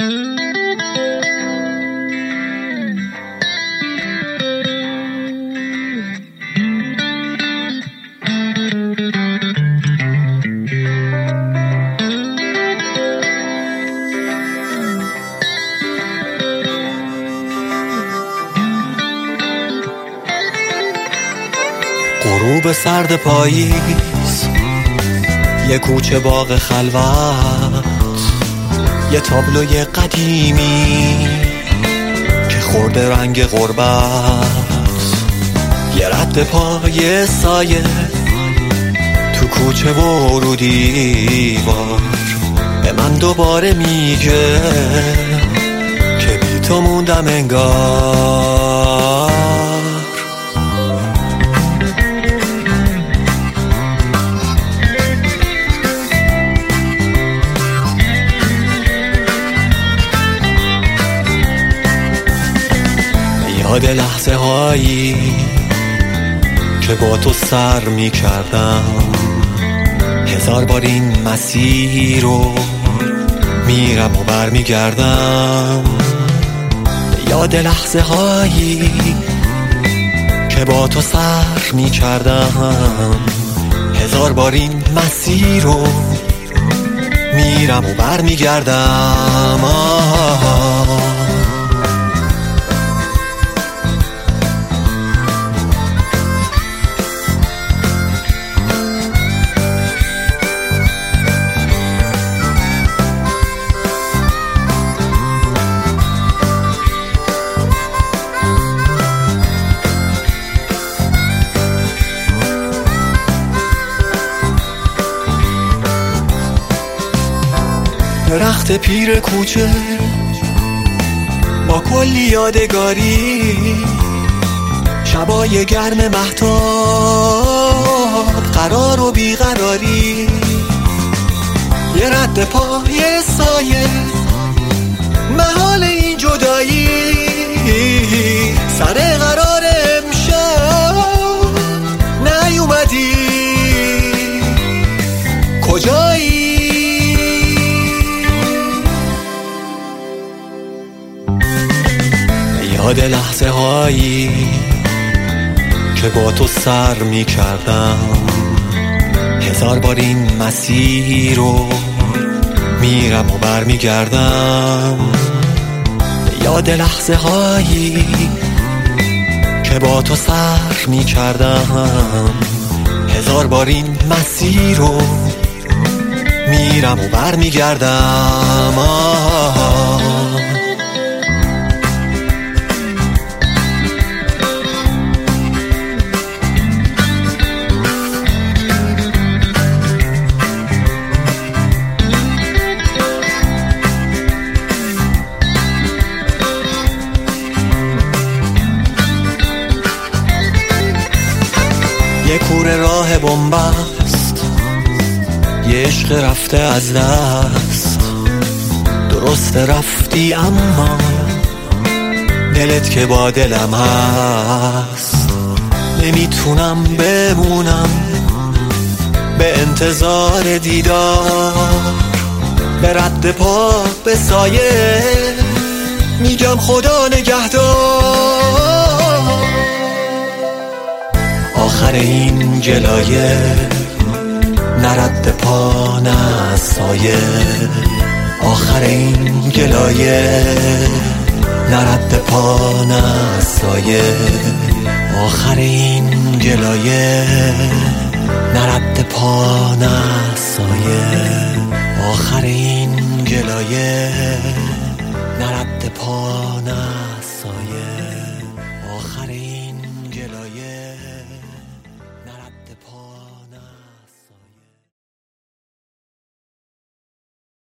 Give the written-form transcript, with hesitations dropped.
غروب سرد پاییز، یه کوچه باغ خلوت، یه تابلوی قدیمی که خورده رنگ غربت، یه رد پای سایه تو کوچه و رو دیوار به من دوباره میگه که بی تو موندم انگار. یاد لحظه هایی که با تو سر می کردم، هزار بار این مسیر رو میرم و بر می گردم. یاد لحظه هایی که با تو سر می کردم، هزار بار این مسیر رو میرم و بر می گردم. درخت پیر کوچه با کلی یادگاری، شبای گرم مهتاب، قرار و بیقراری، یه رد پای سایه محال این جدایی، سر قرار امشب نیومدی، کجایی؟ یاد لحظه هایی که با تو سر می کردم، هزار بار این مسیر رو میرم و بر می گردم. یاد لحظه هایی که با تو سر می کردم، هزار بار این مسیر رو میرم و بر می گردم. یه کوره راه بنبست، یه عشق رفته از دست، درست رفتی اما دلت که با دلم هست. نمیتونم بمونم به انتظار دیدار، به رد پا به سایه میگم خدا نگهدار. آخر این گلایه نرد پا نه سایه، آخر این گلایه نرد پا نه سایه، آخر این گلایه نرد پا نه سایه، آخر این گلایه نرد پا نه سایه.